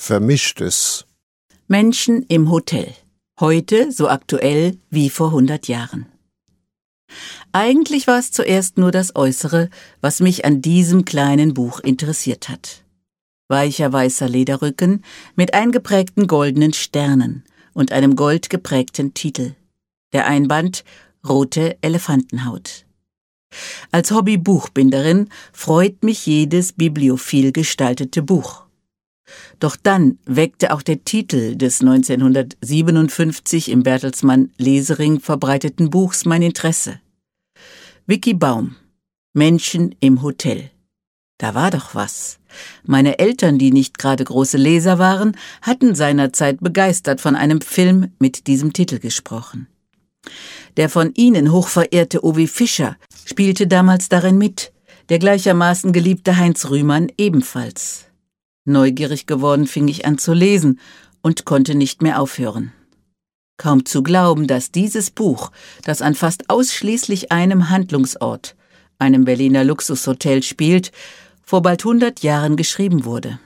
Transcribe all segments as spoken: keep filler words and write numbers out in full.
Vermischtes. Menschen im Hotel. Heute so aktuell wie vor hundert Jahren. Eigentlich war es zuerst nur das Äußere, was mich an diesem kleinen Buch interessiert hat. Weicher weißer Lederrücken mit eingeprägten goldenen Sternen und einem goldgeprägten Titel. Der Einband rote Elefantenhaut. Als Hobby-Buchbinderin freut mich jedes bibliophil gestaltete Buch. Doch dann weckte auch der Titel des neunzehnhundertsiebenundfünfzig im Bertelsmann Lesering verbreiteten Buchs mein Interesse. Vicky Baum, Menschen im Hotel. Da war doch was. Meine Eltern, die nicht gerade große Leser waren, hatten seinerzeit begeistert von einem Film mit diesem Titel gesprochen. Der von Ihnen hochverehrte Ovi Fischer spielte damals darin mit, der gleichermaßen geliebte Heinz Rühmann ebenfalls. Neugierig geworden fing ich an zu lesen und konnte nicht mehr aufhören. Kaum zu glauben, dass dieses Buch, das an fast ausschließlich einem Handlungsort, einem Berliner Luxushotel spielt, vor bald hundert Jahren geschrieben wurde.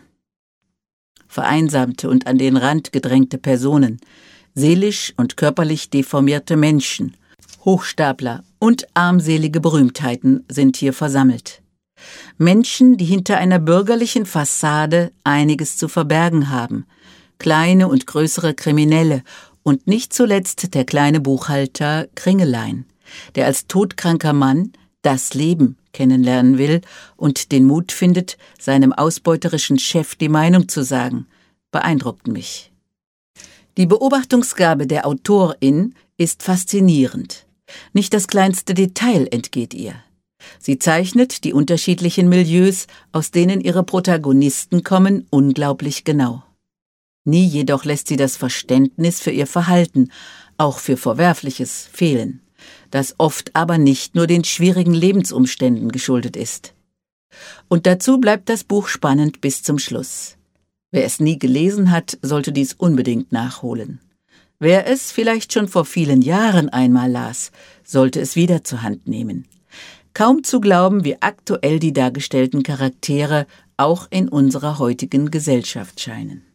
Vereinsamte und an den Rand gedrängte Personen, seelisch und körperlich deformierte Menschen, Hochstapler und armselige Berühmtheiten sind hier versammelt. Menschen, die hinter einer bürgerlichen Fassade einiges zu verbergen haben, kleine und größere Kriminelle und nicht zuletzt der kleine Buchhalter Kringelein, der als todkranker Mann das Leben kennenlernen will und den Mut findet, seinem ausbeuterischen Chef die Meinung zu sagen, beeindruckten mich. Die Beobachtungsgabe der Autorin ist faszinierend. Nicht das kleinste Detail entgeht ihr. Sie zeichnet die unterschiedlichen Milieus, aus denen ihre Protagonisten kommen, unglaublich genau. Nie jedoch lässt sie das Verständnis für ihr Verhalten, auch für Verwerfliches, fehlen, das oft aber nicht nur den schwierigen Lebensumständen geschuldet ist. Und dazu bleibt das Buch spannend bis zum Schluss. Wer es nie gelesen hat, sollte dies unbedingt nachholen. Wer es vielleicht schon vor vielen Jahren einmal las, sollte es wieder zur Hand nehmen. Kaum zu glauben, wie aktuell die dargestellten Charaktere auch in unserer heutigen Gesellschaft scheinen.